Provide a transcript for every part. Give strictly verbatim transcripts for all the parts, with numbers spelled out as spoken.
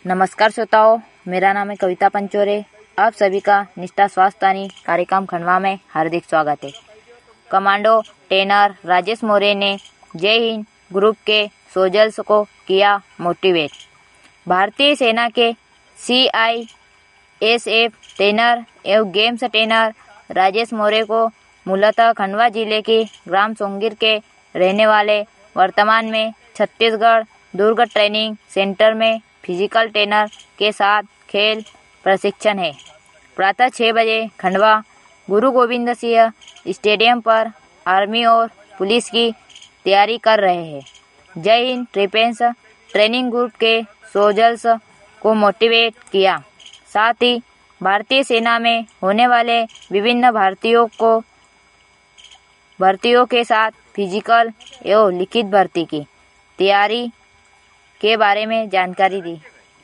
नमस्कार श्रोताओं, मेरा नाम है कविता पंचोरे। आप सभी का निष्ठा स्वास्थ्य कार्यक्रम खंडवा में हार्दिक स्वागत है। कमांडो ट्रेनर राजेश मौर्य ने जय हिंद ग्रुप के सोल्जर्स को किया मोटिवेट। भारतीय सेना के C I S F trainer एवं गेम्स ट्रेनर राजेश मौर्य को मूलतः खंडवा जिले की ग्राम सोंगीर के रहने वाले वर्तमान में छत्तीसगढ़ दुर्ग ट्रेनिंग सेंटर में फिजिकल ट्रेनर के साथ खेल प्रशिक्षण है। प्रातः छह बजे खंडवा गुरु गोविंद सिंह स्टेडियम पर आर्मी और पुलिस की तैयारी कर रहे हैं। Jai Hind defence training group के सोल्जर्स को मोटिवेट किया। साथ ही भारतीय सेना में होने वाले विभिन्न भर्तियों को भर्तियों के साथ फिजिकल एवं लिखित भर्ती की तैयारी के बारे में जानकारी दी।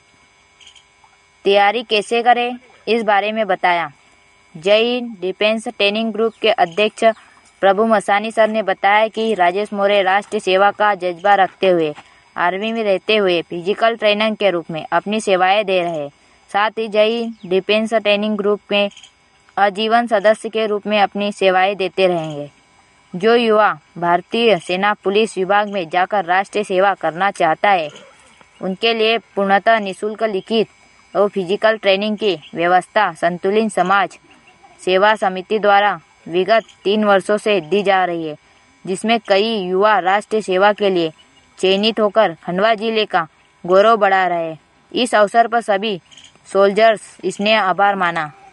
तैयारी कैसे करें इस बारे में बताया। जय हिंद डिफेंस ट्रेनिंग ग्रुप के अध्यक्ष प्रभु मसानी सर ने बताया कि राजेश मौर्य राष्ट्र सेवा का जज्बा रखते हुए आर्मी में रहते हुए फिजिकल ट्रेनर के रूप में अपनी सेवाएं दे रहे हैं। साथ ही जय हिंद डिफेंस ट्रेनिंग ग्रुप में आजीवन सदस्य के रूप में अपनी सेवाएं देते रहेंगे। जो युवा भारतीय सेना पुलिस विभाग में जाकर राष्ट्रीय सेवा करना चाहता है, उनके लिए पूर्णतः निःशुल्क लिखित और फिजिकल ट्रेनिंग की व्यवस्था संतुलित समाज सेवा समिति द्वारा विगत तीन वर्षों से दी जा रही है, जिसमें कई युवा राष्ट्रीय सेवा के लिए चयनित होकर खंडवा जिले का गौरव बढ़ा रहे हैं। इस अवसर पर सभी सोल्जर्स इसने आभार माना।